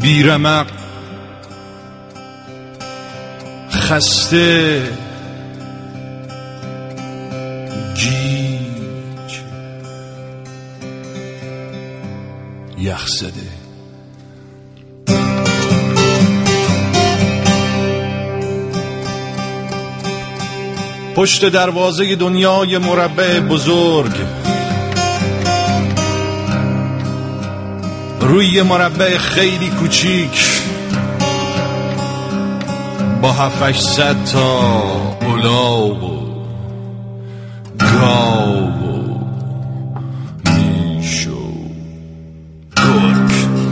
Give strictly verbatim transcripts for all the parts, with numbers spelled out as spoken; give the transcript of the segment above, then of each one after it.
بیرمق خسته گیج یخزده. پشت دروازه دنیای مربع بزرگ، روی مربع خیلی کوچیک با هفتش صد تا الاغ و گاو و میش و گرگ.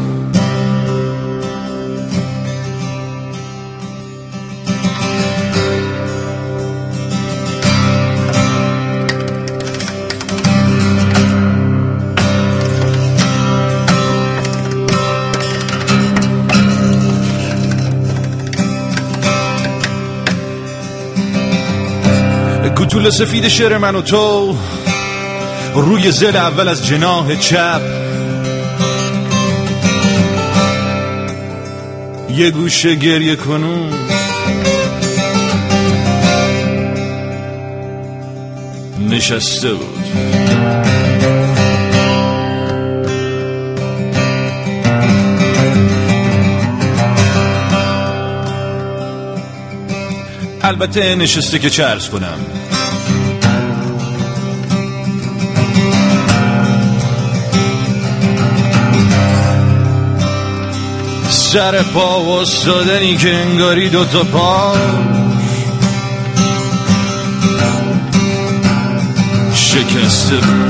کوتوله سفید شعر من و تو روی ضلع اول از جناح چپ، یه گوشه گریه کنون نشسته بود. البته نشسته که چه عرض کنم، سر پا و استادنی که انگاری دوتا پا شکسته بود.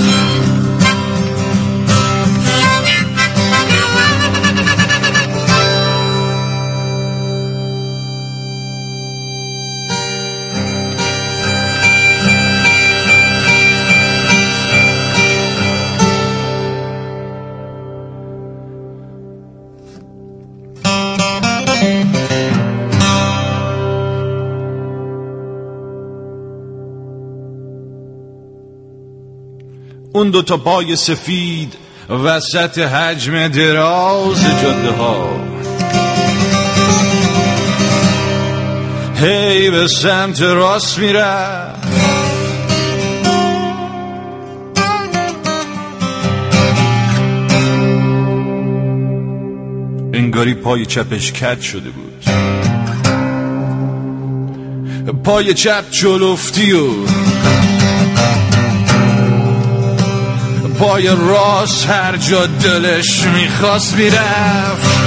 اون دو تا پای سفید وسط حجم دراز جاده ها، هی به سمت راست میرفت، انگاری پای چپش کج شده بود. پای چپ جلفتی و پای راست هر جا دلش میخواست میرفت.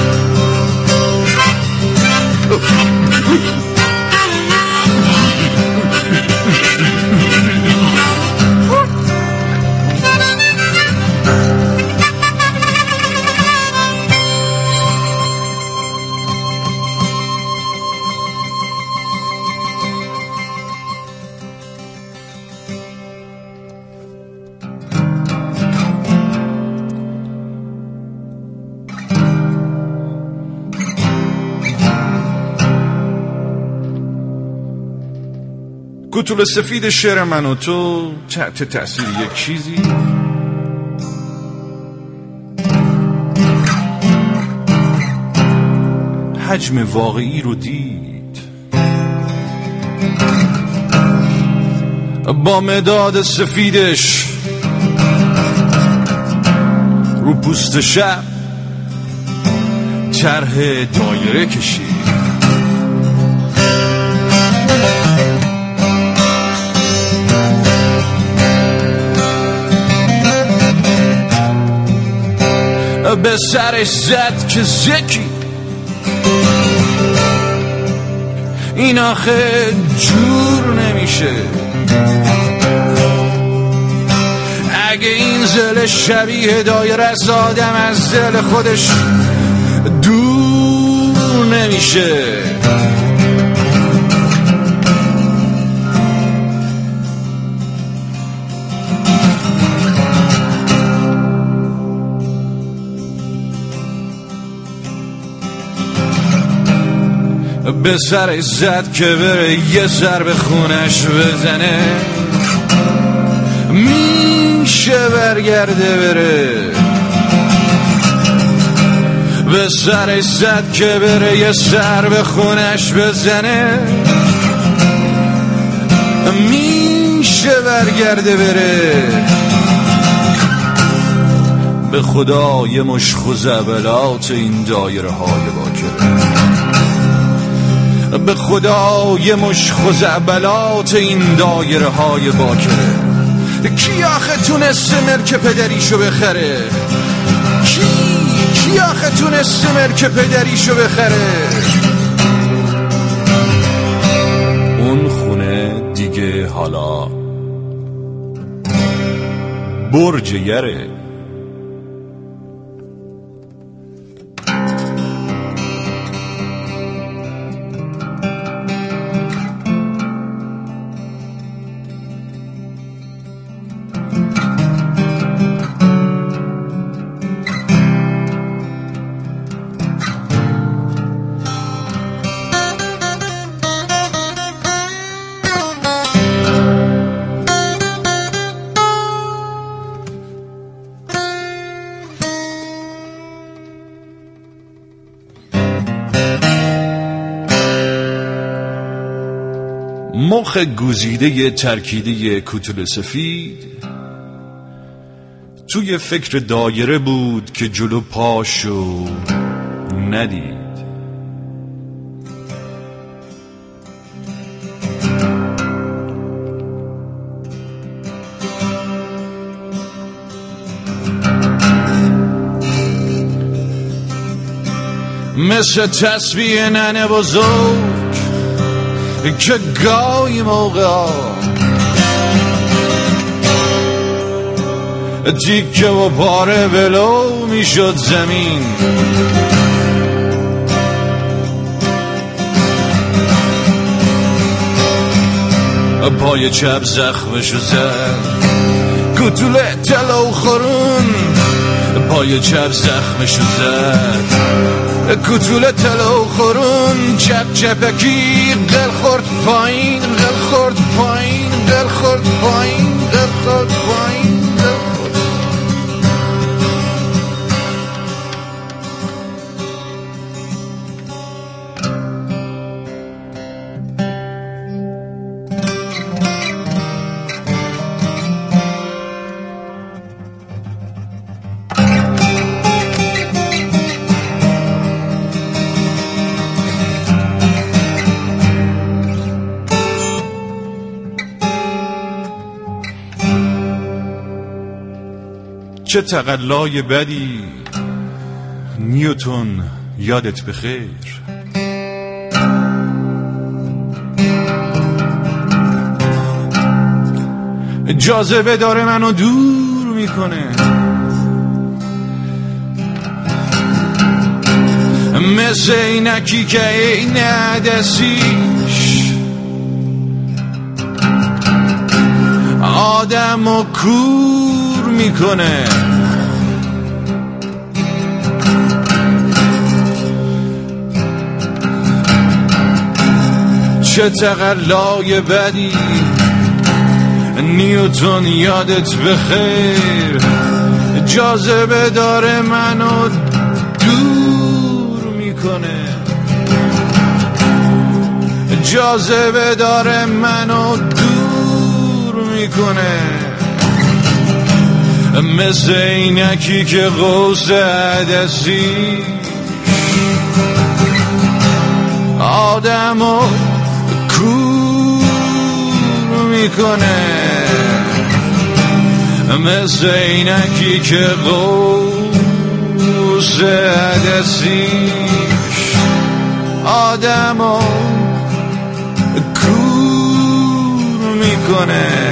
کوتوله سفید شعر من و تو تحت تأثیر یک چیزی حجم واقعی رو دید. با مداد سفیدش رو پوست شب طرح دایره کشید. به سرش زد که زکی این آخه جور نمیشه. اگه این زل شبیه دایره از آدم از دل خودش دور نمیشه. به سرش زد که بره یه سر به خونش بزنه، میشه برگرده بره. به سرش زد که بره یه سر به خونش بزنه، میشه برگرده بره. به خدا یه مش خزعبلات این دایره های باکره، به خدا یه مش خزعبلات این دایره های باکره. کی آخه تونسته ملک پدریشو بخره؟ کی کی آخه تونسته ملک پدریشو بخره؟ اون خونه دیگه حالا برج یره. مخ گوزیده ترکیده کوتوله سفید توی فکر دایره بود که جلو پاشو ندید. مثل تسبیح ننه بزرگ که گاهی موقع ها تیکه و پاره ولو میشد زمین، پای چپ زخمشو زد کوتوله تلو خورون، پای چپ زخمشو زد کوتوله تلو خورون. چپ چپکی قل خورد پایین، قل خورد پایین، قل خورد پایین، قل خورد پایین، قل خورد. چه تقلای بدی نیوتن، یادت بخیر. جاذبه داره منو دور میکنه، مثل اینکی که این عدسیش آدمو کور میکنه. چه تقلای بدی نیوتن، یادت بخیر. جاذبه داره منو دور میکنه، جاذبه داره منو دور میکنه، مثل اینکی که قوس عدسی آدمو کور میکنه، مثل اینکی که قوس عدسی آدمو کور میکنه.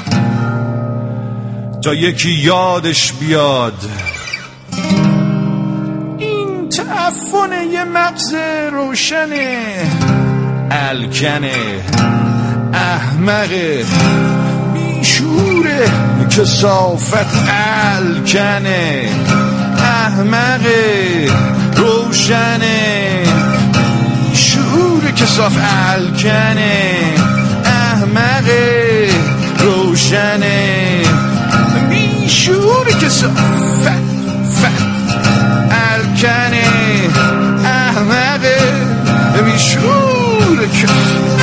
تا یکی یادش بیاد این تعفن یه مغز روشنه، الکنه، احمقه، بیشوره، کثافت، الکنه، احمقه، روشنه، بیشوره، کثافت، الکنه، احمقه، روشنه، بیشوره، کثافت، الکنه، احمقه، بیشوره، کثافت.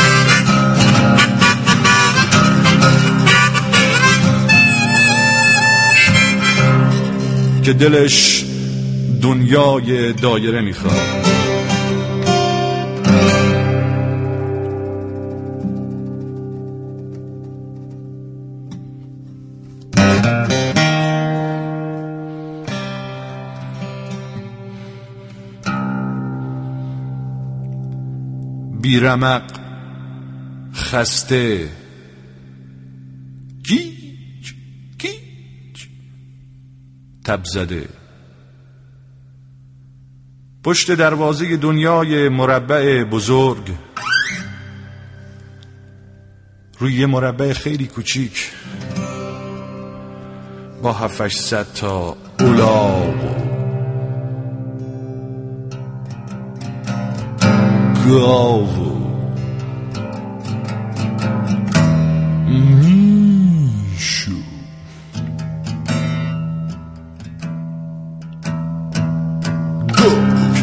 که دلش دنیای دایره میخواد، بیرمق، خسته، گیج گیج، تب زده، پشت دروازه دنیای مربع بزرگ، روی یه مربع خیلی کوچیک با هفتش صد تا الاغ و گاو میشو گرگ.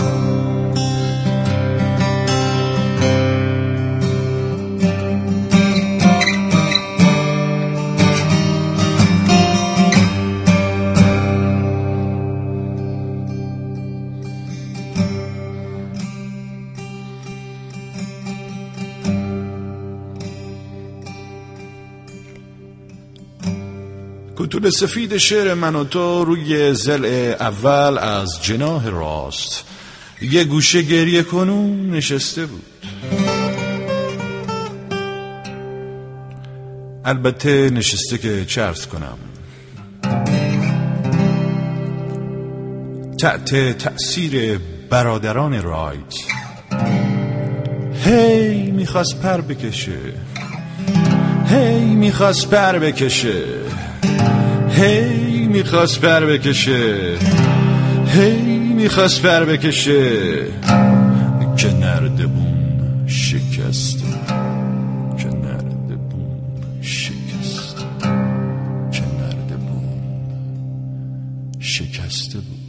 کوتول سفید شعر من و تو روی ضلع اول از جناح راست یه گوشه گریه کنون نشسته بود. البته نشسته که چه عرض کنم، تحت تأثیر برادران رایت. هی میخواست پر بکشه، هی میخواست پر بکشه، هی میخواست پر بکشه، هی میخواست پر بکشه، که نردبون شکسته، که نردبون شکسته، که نردبون شکسته بود.